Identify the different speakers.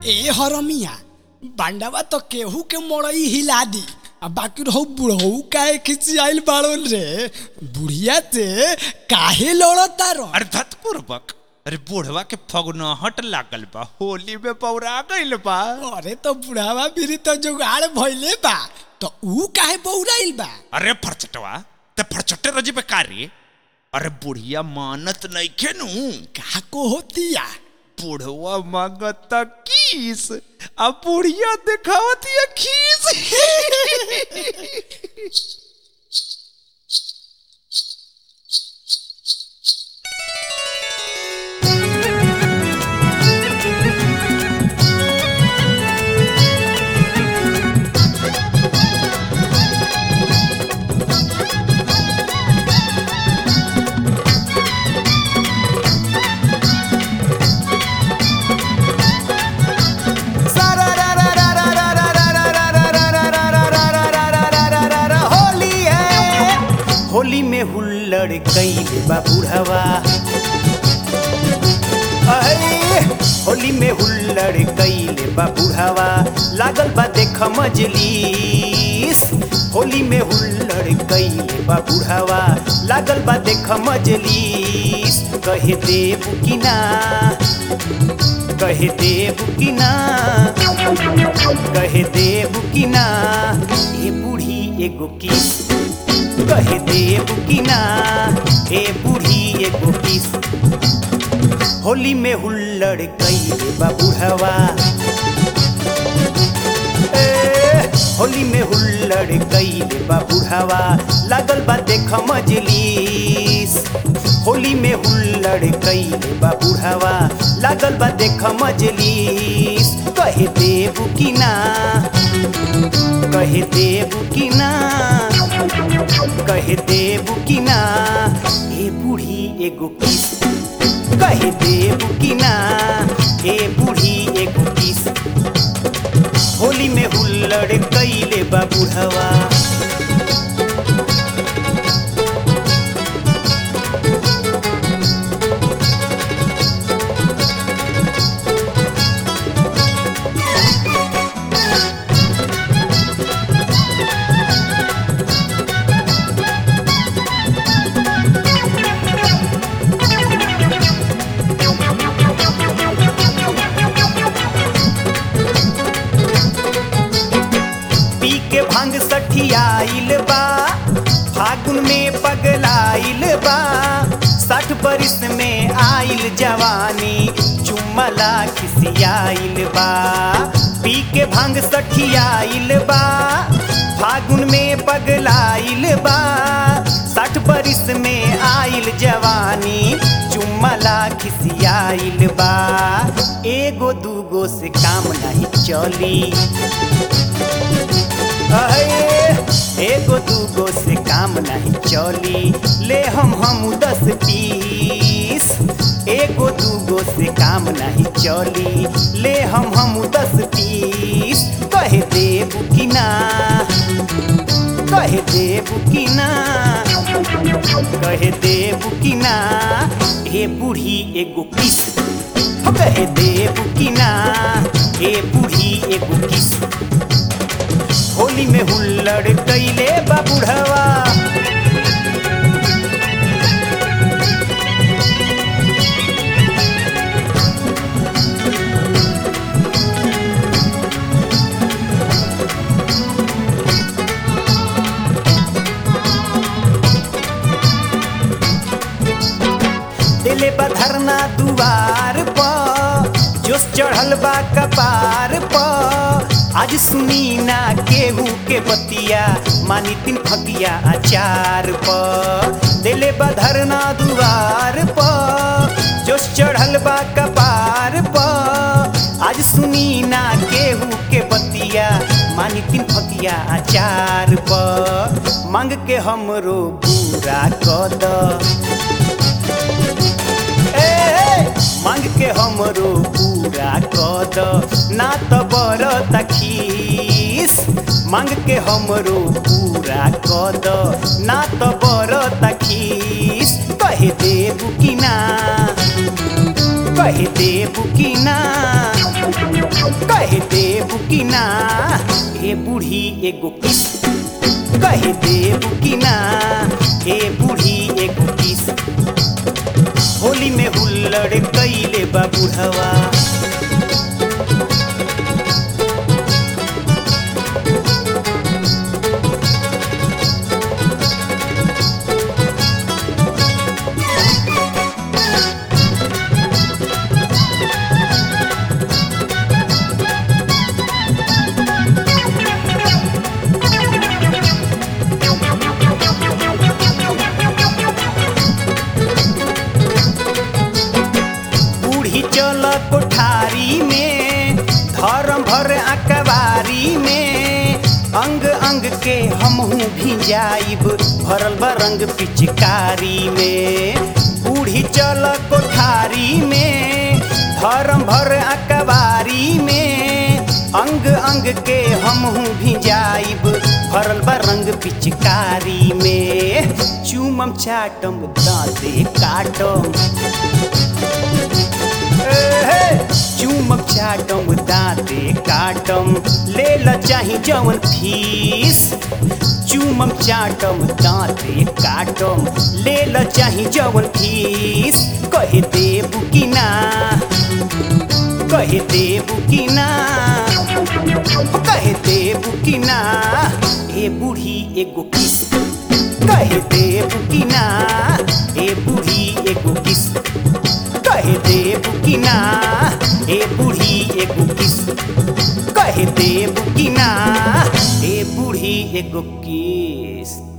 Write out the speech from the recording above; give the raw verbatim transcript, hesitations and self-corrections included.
Speaker 1: ए Hermia बांडावा तो केहू के मड़ई हिला दी बाकी रहू बुढ़ऊ काहे खिसियाइल बाड़न रे बुढ़िया से काहे लड़ता रो।
Speaker 2: अरे धतपूर्वक अरे बुढ़वा के फगुनहट लागल बा होली में पौरा गइल बा।
Speaker 1: अरे तो बुढ़ावा भी तो जुगाड़ भइले बा तो ऊ काहे बौराइल बा।
Speaker 2: अरे फरचटवा ते फरचटे रजी पे कारी। अरे बुढ़िया मानत नइखे नु
Speaker 1: का को होतिया
Speaker 2: बुढ़वा मांगता किस अब बुढ़िया दिखावती है खीस।
Speaker 3: होली में हुल्लड़ कइल बा बुढ़वा अरे होली में हुल्लड़ कइल बा बुढ़वा लागल बा देख मजलिस। होली में हुल्लड़ कइल बा बुढ़वा लागल बा देख मजलिस। कहे देव की ना कहे देव की ना कहे देव की ना ए बूढ़ी एगो किस कहे देव की ना ए बूढ़ी एगो किस। होली में हुल्लड़ कइले बा बुढ़वा होली में हुल्लड़ कइले बा बुढ़वा लागल बा देख मजलिस। होली में हुल्लड़ कइले बा बुढ़वा लागल बा देख मजलिस। कहे देव की ना कहे देव की ना कहे देव की ना ए बूढ़ी एगो किस कहे देव की ना ए बूढ़ी एगो किस। होली में हुल्लड़ कइले बा बुढ़वा भांग सठियाइल बा फागुन में पगलाइल बा। साठ बरिस में आइल जवानी चुम्मला खिसियाइल बा। पी के भांग सठियाइल बा फागुन में पगलाइल बा। साठ बरिस में आइल जवानी चुम्मला खिसियाइल बा। एगो दूगो से काम नहीं चली एगो दूगो से काम नहीं चली ले हम हम दस पीस। एगो दूगो से काम नहीं चली ले हम हम दस पीस। कहे देव की ना कहे देव की ना कहे देव की ना ए बूढ़ी एगो किस कहे देव की ना ए बूढ़ी एगो किस। होली में हुल्लड़ कइले बा बुढ़वा दिले बा धरना दुआर पर जोश चढ़ल बा कपार पर। आज सुनी ना केहू के बतिया मानी तीन फकिया अचार पर। दिले बा धरना दुआर पर जोश चढ़ल बा कपार पर। आज सुनी ना केहू के बतिया मानी तीन फकिया अचार पर। मांग के हमरो पूरा कद मांग के हमरो पूरा कद ना तो बरत खीस। मांग के हमरो पूरा कद ना तो बरत खीस। कहे देव की ना कहे देव की ना देबू की ना ए बूढ़ी एगो किस कह देबू की ना ए बूढ़ी एगो किस होली में हुल्लड़ कैले बा बुढ़वा कोठारी में धर्म भर अकबारी में अंग अंग के हमहू भी जाइब भरल बरंग पिचकारी में बूढ़ी चल कोठारी में धर्म भर अकबारी में अंग अंग के हमहू भी जाइब भरल बरंग पिचकारी में चूमम चाटम दांते काटम चूमक चाटम दांते काटम ले ल चाही जवन फीस चूमक चाटम दांते काटम ले ल चाही जवन फीस कहे देबू की ना कहे देबू की ना कहे देबू की ना ए बूढ़ी एगो किस कहे देबू की ना ए बूढ़ी एगो किस कहे देबू की ना ए बूढ़ी एगो किस कहे देबू की ना ए बूढ़ी एगो किस।